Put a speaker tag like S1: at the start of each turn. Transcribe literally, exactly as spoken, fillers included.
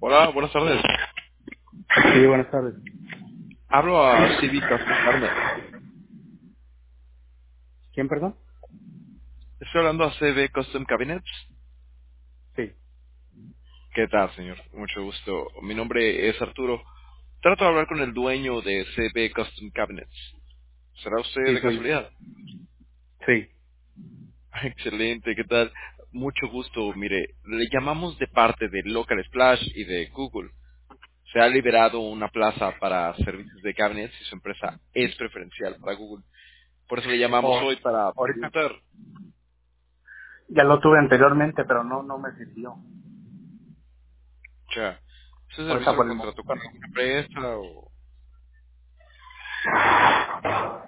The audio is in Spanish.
S1: Hola, buenas tardes.
S2: Sí, buenas tardes.
S1: Hablo a C B Custom Cabinet.
S2: ¿Quién, perdón?
S1: Estoy hablando a C B Custom Cabinets.
S2: Sí,
S1: ¿Qué tal, señor? Mucho gusto. Mi nombre es Arturo. Trato de hablar con el dueño de C B Custom Cabinets. ¿Será usted
S2: sí,
S1: de
S2: soy yo.
S1: casualidad?
S2: Sí.
S1: Excelente, ¿qué tal? Mucho gusto. Mire, le llamamos de parte de Local Splash y de Google. Se ha liberado una plaza para servicios de cabinets y su empresa es preferencial para Google. Por eso le llamamos
S2: Oh,
S1: hoy para
S2: ahorita.
S1: preguntar.
S2: Ya lo tuve anteriormente, pero no no me sirvió.
S1: O sea, ¿ese
S2: Ahorita
S1: servicio lo
S2: por el
S1: contrató
S2: momento
S1: con
S2: no.
S1: alguna empresa o...?